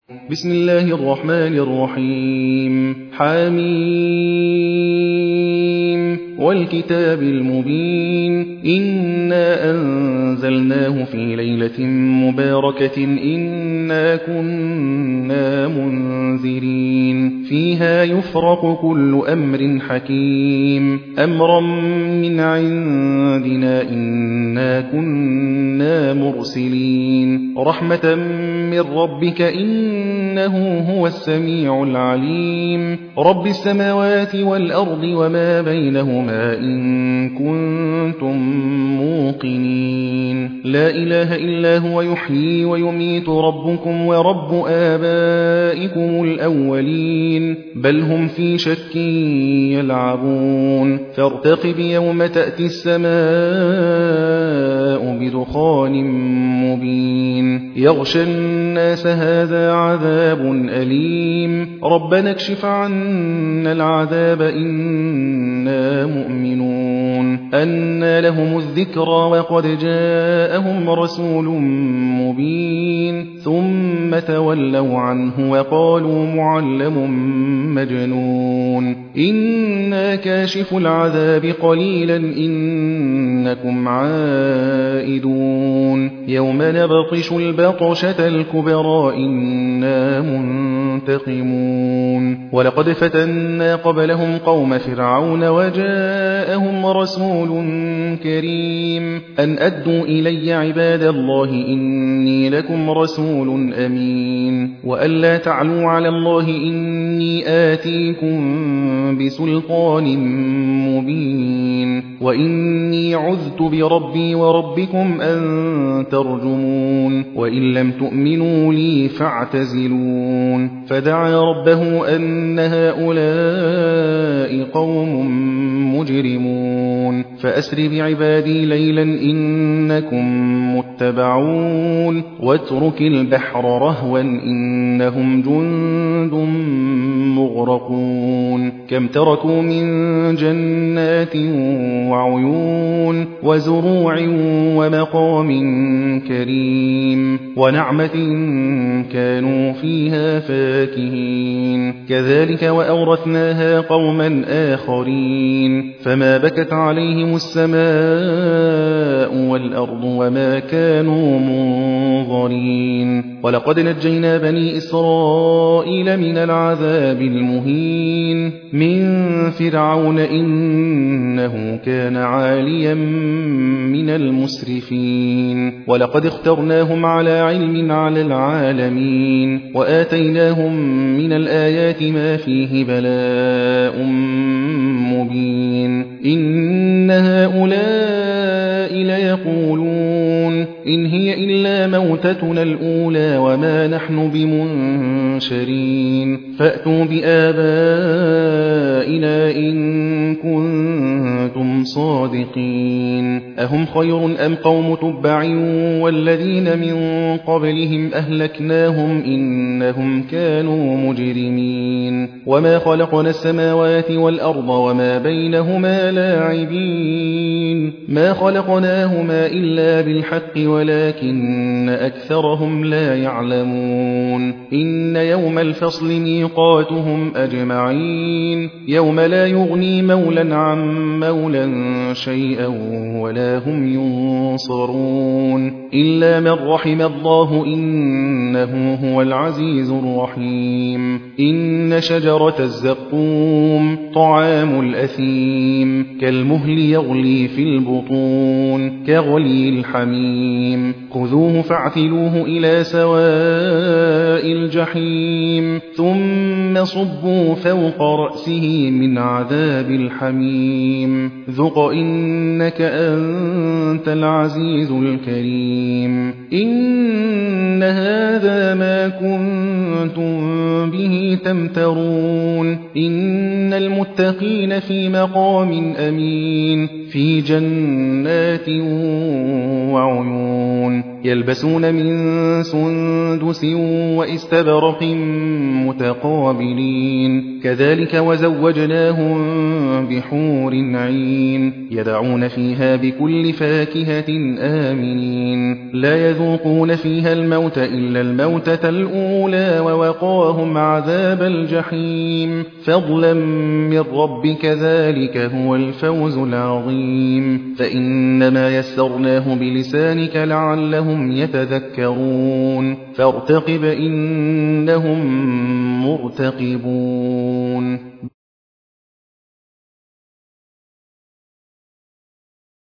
بسم الله الرحمن الرحيم حميم والكتاب المبين إنا أنزلناه في ليلة مباركة إنا كنا منذرين فيها يفرق كل أمر حكيم أمرا من عندنا إنا كنا مرسلين رحمة من ربك إنه هو السميع العليم رب السماوات والأرض وما بينهما إن كنتم موقنين لا إله إلا هو يحيي ويميت ربكم ورب آبائكم الأولين بل هم في شك يلعبون فارتقب يوم تأتي السماء بدخان مبين يغشى الناس هذا عذاب أليم ربنا اكشف عنا العذاب إنا مؤمنون أنى لهم الذكرى وقد جاءهم رسول مبين ثم تولوا عنه وقالوا معلم مجنون إنا كاشف العذاب قليلا إنكم عائدون يوم نبطش البطشة الكبرى إنا منتقمون ولقد فتنا قبلهم قوم فرعون وجاءهم رسول كريم أن أدوا إلي عباد الله إني لكم رسول أمين وأن لا تعلوا على الله إني آتيكم بسلطان مبين وإني عذت بربي وربكم أن ترجمون وإن لم تؤمنوا لي فاعتزلون فدعا ربه أن هؤلاء قوم مجرمون فأسر بعبادي ليلا إنكم متبعون واترك البحر رهوا إنهم جند مغرقون كم تركوا من جنات وعيون وزروع ومقام كريم ونعمة كانوا فيها فاكهين كذلك وأورثناها قوما آخرين فما بكت عليهم السماء والأرض وما كانوا منظرين ولقد نجينا بني إسرائيل من العذاب المهين من فرعون إنه كان عاليا من المسرفين ولقد اخترناهم على علم على العالمين وآتيناهم من الآيات ما فيه بلاء مبين إن هؤلاء ليقولون إن هي إلا موتتنا الأولى وما نحن بمنشرين فأتوا بآبائنا إن كنتم صادقين أهم خير أم قوم تبع والذين من قبلهم أهلكناهم إنهم كانوا مجرمين وما خلقنا السماوات والأرض وما بينهما لاعبين ما خلقناهما إلا بالحق ولكن أكثرهم لا يعلمون إن يوم الفصل ميقاتهم أجمعين يوم لا يغني مولا عن مولا شيئا ولا هم ينصرون إلا من رحم الله إنه هو العزيز الرحيم إن شجرة الزقوم طعام الأثيم كالمهل يغلي في البطون كغلي الحميم خذوه فاعتلوه إلى سواء الجحيم ثم صبوا فوق رأسه من عذاب الحميم ذق إنك أنت العزيز الكريم إن هذا ما كنتم به تمترون إن المتقين في مقام أمين في جنات وعيون يلبسون من سندس وإستبرق متقابلين كذلك وزوجناهم بحور عين يدعون فيها بكل فاكهة آمنين لا يذوقون فيها الموت إلا الموتة الأولى ووقاهم عذاب الجحيم فضلا من ربك ذلك هو الفوز العظيم فإنما يسرناه بلسانك لعلهم يتذكرون فارتقب إنهم مرتقبون